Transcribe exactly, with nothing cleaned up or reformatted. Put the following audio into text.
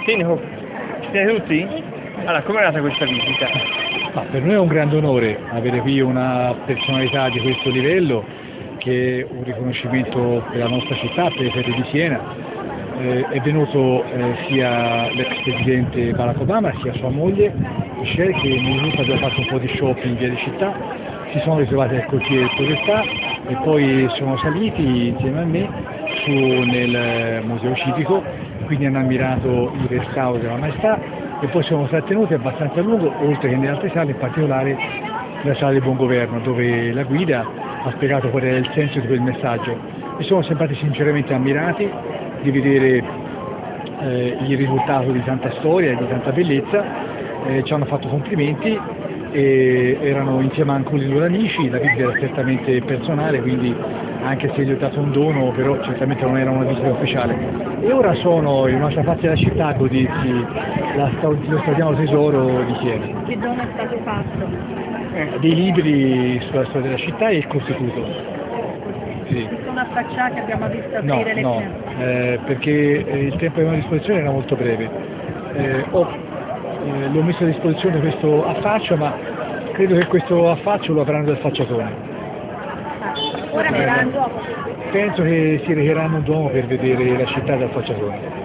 Sindaco, ci siete tutti? Allora, com'è andata questa visita? Ma per noi è un grande onore avere qui una personalità di questo livello, che è un riconoscimento per la nostra città, per le fette di Siena. Eh, è venuto eh, sia l'ex presidente Barack Obama sia sua moglie Michelle, che nel gruppo abbiamo fatto un po' di shopping in via di città, si sono ritrovati al cortile del Podestà e poi sono saliti insieme a me su nel museo civico, quindi hanno ammirato il restauro della Maestà e poi siamo trattenuti abbastanza a lungo, oltre che nelle altre sale, in particolare nella sala del Buon Governo, dove la guida ha spiegato qual era il senso di quel messaggio e sono sembrati sinceramente ammirati di vedere eh, il risultato di tanta storia e di tanta bellezza, eh, ci hanno fatto complimenti e erano insieme anche con i loro amici, la visita era certamente personale, quindi anche se gli ho dato un dono, però certamente non era una visita ufficiale. E ora sono in un'altra parte della città a godersi la, lo straordinario tesoro di Siena. Che dono è stato fatto? Eh, dei libri sulla storia della città e il Costituto. Sì. Si sono affacciati, abbiamo visto No, aprire le no, eh, perché il tempo che avevo a disposizione era molto breve. Eh, ho, eh, l'ho messo a disposizione questo affaccio, ma credo che questo affaccio lo avranno dal facciatone. Ora verrà il Duomo. Penso che si recheranno un Duomo per vedere la città dal facciatore.